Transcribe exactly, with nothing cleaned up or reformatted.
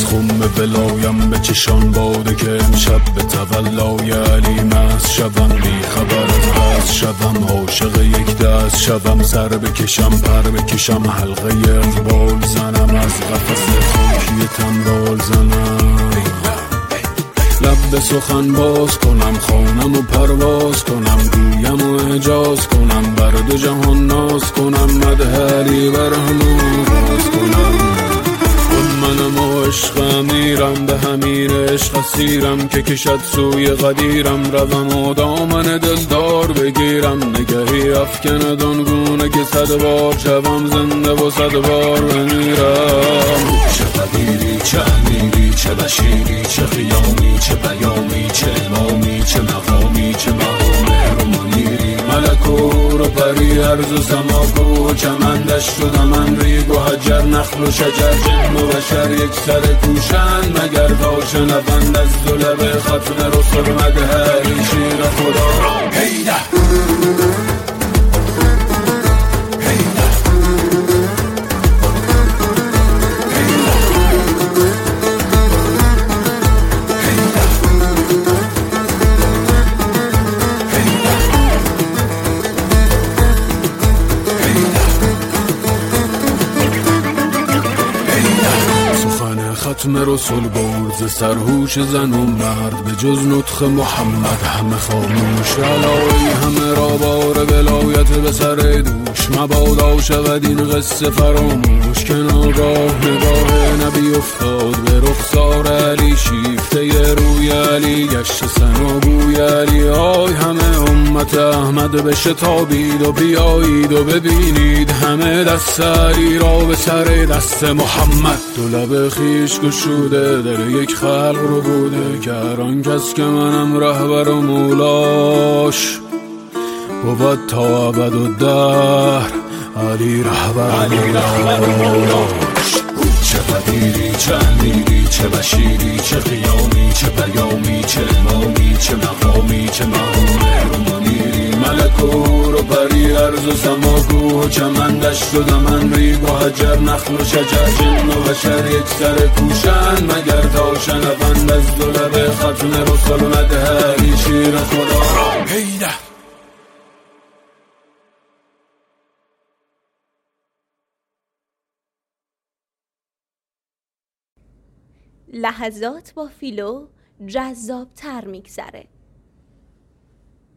خم بلایم به چشان باده که امشب به تولای علی مست شوم، بی خبر از هست شوم، عاشق یک دست شوم، سر بکشم پر بکشم، حلقه اقبال زنم، از قفس خاکی تنبال زنم، لب به سخن باز کنم، خانم و پرواز کنم، گویم و اعجاز کنم، بر دو جهان ناز کنم، مدح علی بر همون باز کنم. منم و عشق میرم به همین عشق اسیرم که کشد سوی قدیرم، روم و دامن دلدار بگیرم، نگهی افکند آنگونه که صد بار شوم زنده و صد بار بمیرم. چه قدیری چه امیری چه بشیری چه خیامی چه پیامی چه امامی چه مقامی چه مقام رومانیری، ملک و حور و پری ارض و سما و چمن دشت و دمن، ریگ و حجر نخل و شجر، جن و بشر یک سر کوشند، مگر تا شنوند از دو لب ختم رسل مدح علی شیر خدا. هیده ختم رسول برز سرهوش زن و مرد، به جز نطق محمد همه خاموش، علایی همه را بار ولایت به سر دوش، مبادا شود این قصه فراموش، که ناگاه نگاه نبی افتاد به رخسار علی، شیفته روی علی گشت ثناگوی علی، آی همه امت احمد بشتابید و بیایید و ببینید همه دست علی را به سر دست محمد، دو لب خیش گشوده در یک خلق رو بوده، که هر آن کس که منم رهبر و مولاش، بود تا ابد و دهر علی رهبر علی رهبر مولاش. چه قدیری چه امیری چه بشیری چه خیامی چه پیامی چه امامی چه مقامی چه مقام رومانیری، ملک و حور و پری ارض و سما کوه و چمن دشت و دمن، ریگ و حجر نخل و شجر، جن و بشر یک سر کوشند، مگر تا شنوند از دو لب ختم رسل مدح علی شیر خدا. هیده لحظات با فیلو جذاب تر میگذره.